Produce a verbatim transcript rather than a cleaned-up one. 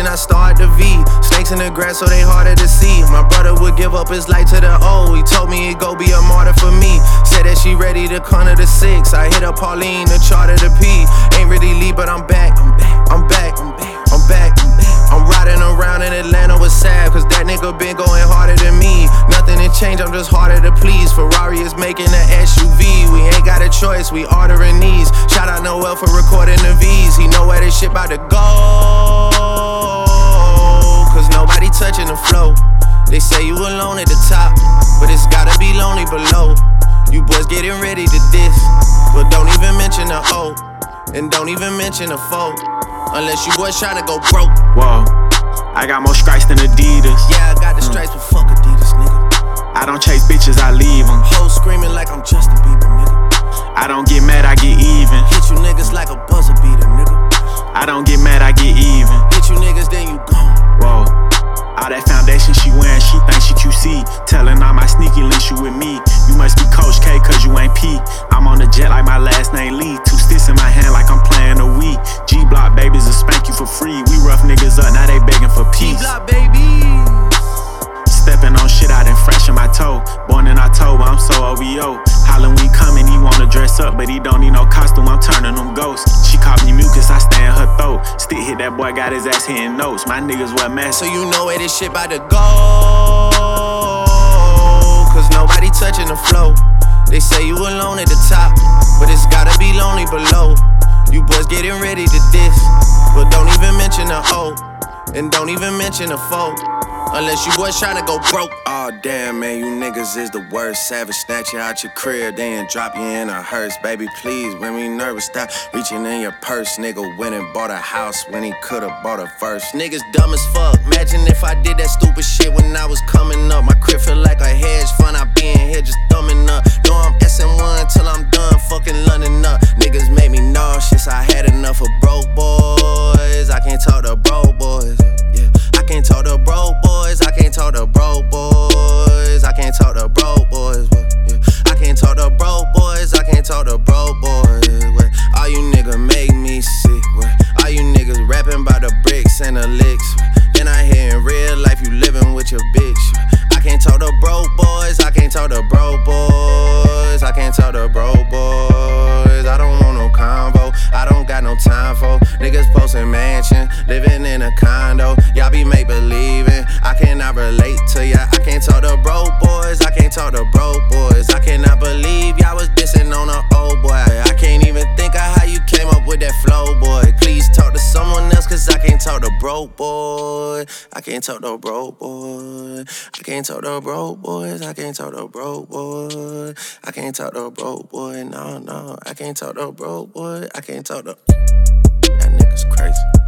mention I start the V. Snakes in the grass so they harder to see. My brother would give up his life to the O. He told me he'd go be a martyr for me. Said that she ready to corner the six. I hit up Pauline to charter the P. Ain't really leave, but I'm back. I'm back. I'm back. I'm back. I'm back. I'm riding around in Atlanta with Sav, cause that nigga been going harder than me. Nothing to change, I'm just harder to please. Ferrari is making an S U V. We ain't got a choice, we ordering these. Shout out Noel for recording the V's. He know where this shit about to go, cause nobody touching the flow. They say you alone at the top, but it's gotta be lonely below. You boys getting ready to diss, but don't even mention the O, and don't even mention the foe, unless you boys tryna go broke. Whoa, I got more stripes than Adidas. Yeah, I got the stripes, but fuck Adidas, nigga. I don't chase bitches, I leave them. Hoes screaming like I'm Justin Bieber, nigga. I don't get mad, I get even. Hit you niggas like a buzzer beater, nigga. I don't get mad, I get even. Hit you niggas, then you gone. Whoa, all that foundation she wearing, she thinks she Q C. Telling all my sneaky links you with me. You must be Coach K, cause you ain't P. I'm on the jet like my last name Lee. Two sticks in my hand like I'm playing a Wii. G-Block babies will spank you for free. We rough niggas up, now they begging for peace. G-Block babies. Stepping on shit out and fresh in my toe. Born in October, I'm so O V O. Halloween coming, he wanna dress up, but he don't need no costume, I'm turning them ghosts. She caught me mucus, I stay in her throat. Stick hit that boy, got his ass hitting notes. My niggas wear masks, so you know where this shit about to go, cause nobody touching the flow. They say you alone at the top, but it's gotta be lonely below. You boys getting ready to diss, but don't even mention the O, and don't even mention the foe, unless you boys tryna go broke. Aw, oh, damn, man, you niggas is the worst. Savage snatch you out your crib, then drop you in a hearse. Baby, please, when me nervous, stop reaching in your purse. Nigga went and bought a house when he could've bought a verse. Niggas dumb as fuck. Imagine if I did that stupid shit when I was coming up. My crib feel like a hedge fund. I be in here just thumbing up. Know I'm S N one till I'm done fucking London up. Niggas made me nauseous. I had enough of broke boys. I can't talk to broke boys. Yeah, I can't talk to broke boys. I can't talk to broke boys. I can't talk to broke boys. Yeah, I can't talk to broke boys. I can't talk to broke boys. What? All you niggas make me sick. What? All you niggas rapping about the bricks and the licks. Then I hear in real life you living with your bitch. I can't talk to broke boys. I can't talk to broke boys. I can't talk to broke boys. I don't want no convo. I don't got no time for niggas posting mansion, living in a condo. Y'all be make believing. I cannot relate to ya. I can't talk to broke boys. I can't talk to broke boys. I cannot believe y'all was dissing on an old boy. I can't even think of how you came up with that flow, boy. Please talk to someone else, cause I can't talk to broke boy. I can't talk to broke boy. I can't talk to broke boys. I can't talk to broke boy. I can't talk to broke boy. No, no. I can't talk to broke boy. I can't talk to. That nigga's crazy.